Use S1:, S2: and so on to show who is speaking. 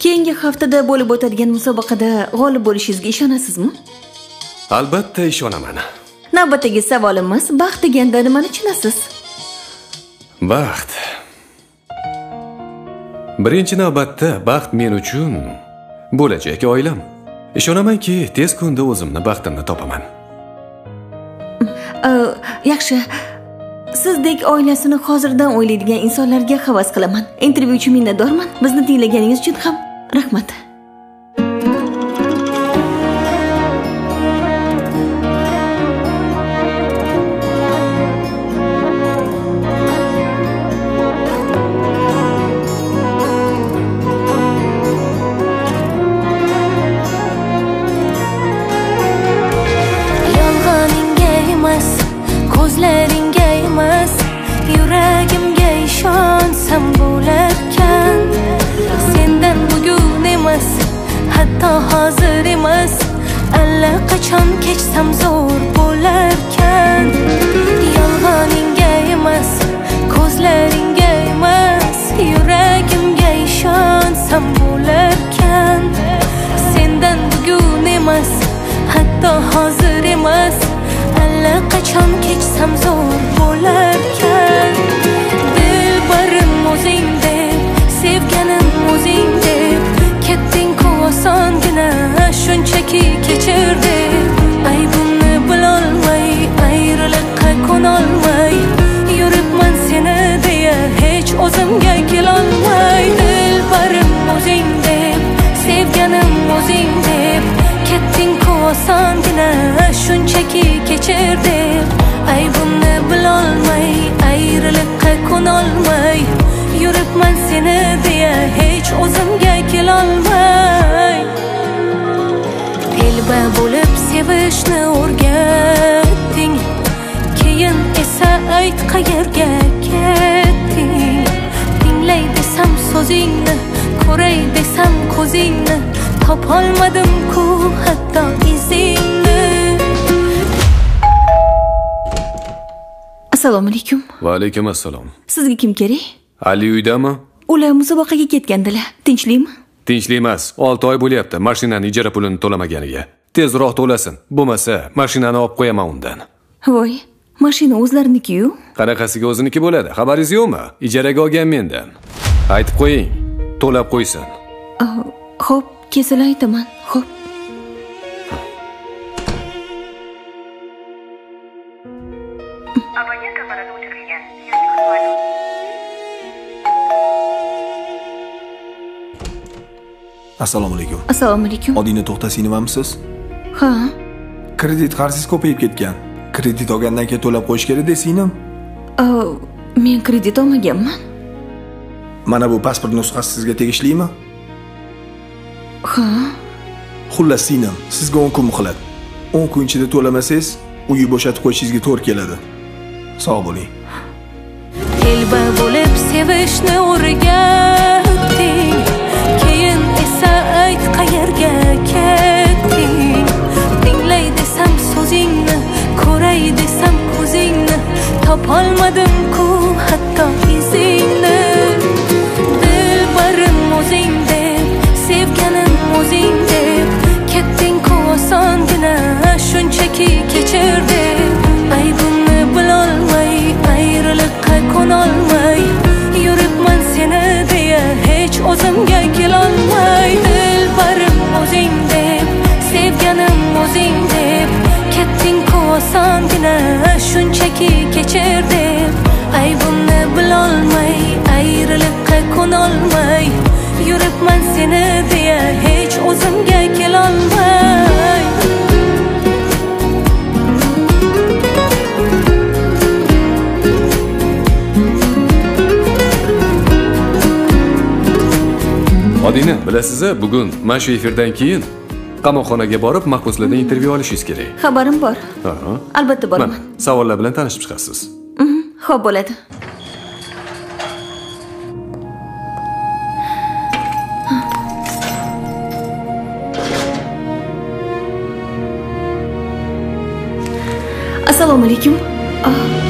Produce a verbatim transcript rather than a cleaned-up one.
S1: Keyingi haftada bo'lib o'tadigan musobaqada g'olib bo'lishingizga ishonasizmi?
S2: Albatta ishonaman.
S1: Navbatdagi savolimiz baxt deganda nimani tushunasiz?
S2: Baxt. Birinchi navbatda baxt men uchun bo'lajak oilam. Ishonamanki, tez kunda o'zimni baxtimni topaman.
S1: Yaxshi. Sizdek oilasini hozirdan o'ylaydigan insonlarga havas qilaman. Intervyu uchun minnatdorman. Bizni tinglaganingiz uchun ham rahmat.
S3: Yolg'oningga emas, ko'zlaringga emas, yuragimga ishonsam bo'larkan. Sendan bugun emas, hatto hozir emas, allaqachon kechsam zo'r bo'larkan. Yolg'oningga emas, ko'zlaringga emas, yuragimga ishonsam bo'larkan. Sendan bugun emas, hatto hozir emas, allaqachon kechsam zo'r bo'larkan. Dilbarim o'zing deb, sevganim o'zing deb, ketding-ku osongina, shunchaki kechir deb. Aybimni bilolmay, ayriliqqa ko'nolmay, yuribman seni deya hech o'zimga kelolmay. Dilbarim o'zing deb, sevganim o'zing deb, ketding-ku osongina, shunchaki kechir deb. Aybimni bilolmay, ayriliqqa ko'nolmay, yuribman seni deya hech o'zimga kelolmay. Telba bo'lib sevishni o'rgatding, keyin esa ayt qayerga ketding. Tinglay desam so'zingni, ko'ray desam ko'zingni, topolmadim-ku hatto izingni.
S1: Assalomu alaykum.
S2: Va alaykum assalom.
S1: Sizga kim kerak?
S2: Ali uydami?
S1: Ular musobaqaga ketgandilar. Tinchlikmi?
S2: Tinchlik emas. olti oy bo'lyapti mashinani ijara pulini to'lamaganiga. Tezroq to'lasin. Bo'lmasa, mashinani olib qo'yaman undan.
S1: Voy, mashina o'zlariniki-yu.
S2: Qanaqasiga o'ziniki bo'ladi? Xabaringiz yo'qmi? Ijaraga olgan mendan. Aytib qo'ying, to'lab qo'ysin.
S1: Xo'p, kesila aytaman. Xo'p.
S4: Abonent apparati o'chirilgan.
S5: Assalomu alaykum.
S1: Assalomu alaykum.
S5: Odina To'xtasinivamisiz?
S1: Ha.
S5: Kredit qarzingiz ko'payib ketgan. Kredit olgandan keyin to'lab qo'yish kerak desingmi?
S1: Men kredit olmaganman.
S5: Mana bu pasport nusxasi sizga tegishlimi?
S1: Ha.
S5: Xullas singlim, sizga o'n kun muhlat. o'n kun ichida to'lamasangiz, uyni bo'shatib qo'yishingizga to'g'ri keladi. Sog' bo'ling.
S3: Telba bo'lib sevishni o'rgatding, keyin esa ayt qayerga ketding. Tinglay desam so'zingni, ko'ray desam ko'zingni, topolmadim-ku hatto izingni. Dilbarim o'zing deb, sevganim o'zing deb, ketding-ku osongina, shunchaki kechir deb. Aybimni bilolmay, ayriliqqa ko'nolmay, yuribman seni deya hech o'zimga kelolmay. Dilbarim o'zing deb, sevganim o'zing deb, ketding-ku osongina, shunchaki kechir deb. Aybimni bilolmay, ayriliqqa ko'nolmay, yuribman seni deya hech o'zimga kelolmay.
S2: Odina, bilasiz, bugun mana shu efirdan keyin qamoqxonaga borib mahbuslardan intervyu olishingiz kerak.
S1: Xabarim bor.
S2: Ha.
S1: Albatta boraman.
S2: Savollar bilan tanishib chiqasiz.
S1: Xo'p bo'ladi. Assalomu alaykum.